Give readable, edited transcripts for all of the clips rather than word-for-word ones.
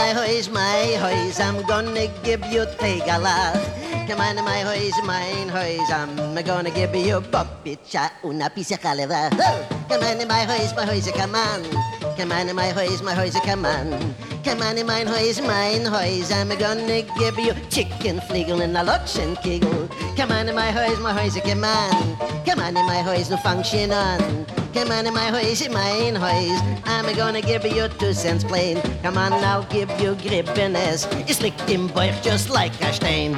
my hoys, I'm gonna give you tegala. Come on, my hoys, I'm gonna give you papicha, una pizza calera. Come on, my hoys, come on. Come on, my hoys, come on. Come on, mine hoys, I'm gonna give you chicken fliegel and a Lutschen kegel. Come on, my hoys, come on. Come on, my hoys, no function on. Come on, my hoys, I'm gonna give you 2 cents plain. Come on, I'll give you grippiness. It's licked him boy just like a stain.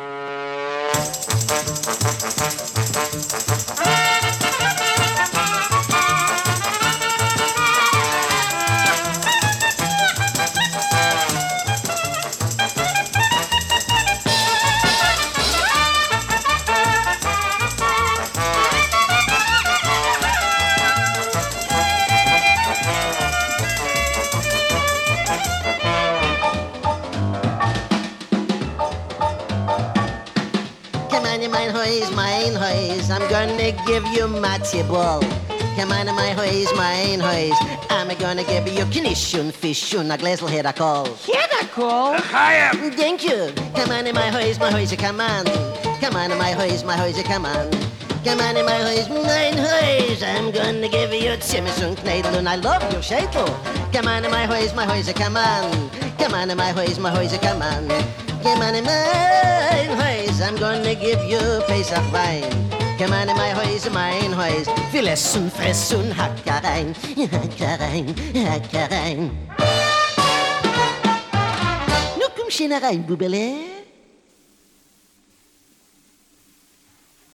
Mine hoys, I'm gonna give you matty ball. Come on, my hoys, I'm gonna give you knish und fish und a gläsel Hedakol. Hedakol? Hiya! Thank you. Come on, my hoys, come on. Come on, my hoys, come on. Come on, my hoys, I'm gonna give you Zimmes und Knädel und I love your Schädel. Come on, my hoys, come on. Come on, my hoys, come on. Come on, my hoys, I'm gonna give you Pesach Wein. Come on, my hoys, viel essen, fressen, Hacker rein, Hacker rein. Nu komm schön rein, Bubele.